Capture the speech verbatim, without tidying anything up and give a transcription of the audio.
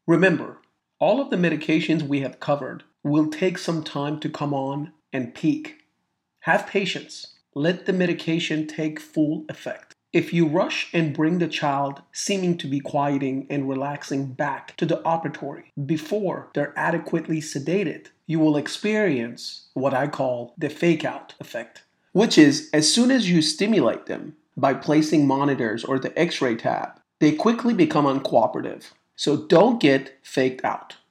Remember, all of the medications we have covered will take some time to come on and peak. Have patience. Let the medication take full effect. If you rush and bring the child seeming to be quieting and relaxing back to the operatory before they're adequately sedated, you will experience what I call the fake out effect, which is as soon as you stimulate them by placing monitors or the x-ray tab, they quickly become uncooperative. So don't get faked out.